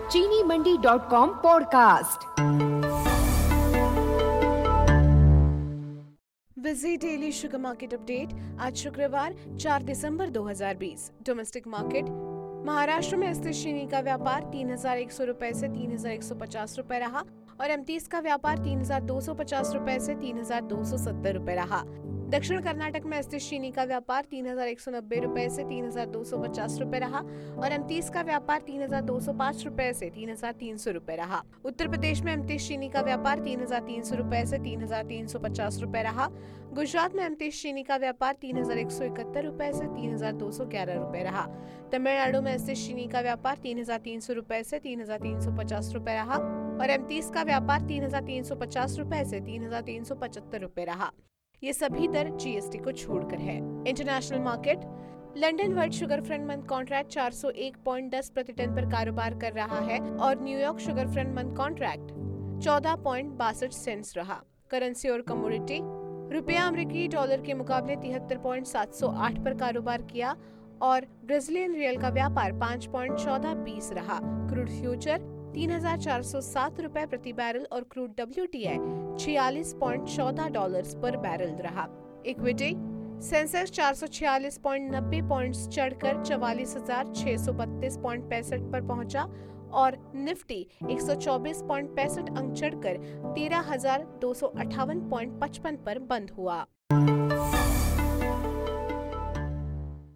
चीनी मंडी.com podcast. Busy daily sugar market update. आज शुक्रवार 4 दिसंबर 2020। Domestic market. महाराष्ट्र में अस्थिर चीनी का व्यापार 3,100 रुपए से 3,150 रुपए रहा और एमटीज का व्यापार 3,250 रुपए से 3,270 रुपए रहा। दक्षिण कर्नाटक में अस्थिर चीनी का व्यापार 3,190 रुपए से 3,250 रुपए रहा और एमटीज का व्यापार 3,205 रुपए से 3,300 रुपए रहा। उत्तर प्रदेश में एमटीज चीनी का व्यापार 3,300 रुपए से 3,350 रुपए रहा। गुजरात में एमटीज चीनी का व्यापार 3,171 रुपए से 3,211 रुपए रहा। तमिलनाडु में अस्थिर चीनी का व्यापार 3,300 रुपए से 3,350 रुपए रहा और एमटीज का व्यापार 3,350 रुपए से 3,375 रुपए रहा। ये सभी दर जीएसटी को छोड़कर है। International market. London world sugar front month contract 401.10 प्रति टन पर कारोबार कर रहा है और New York sugar front month contract 14.62 cents रहा। करेंसी और कमोडिटी। रुपया अमेरिकी डॉलर के मुकाबले 73.708 पर कारोबार किया और ब्राजीलियन रियल का व्यापार 5.1420 रहा। क्रूड फ्यूचर 3,407 रुपए प्रति बैरल और क्रूड WTI 46.14 डॉलर्स पर बैरल रहा। इक्विटी। सेंसेक्स 446.90 पॉइंट्स चढ़कर 44,632.65 पर पहुंचा और निफ्टी 124.65 अंक चढ़कर 13,258.55 पर बंद हुआ।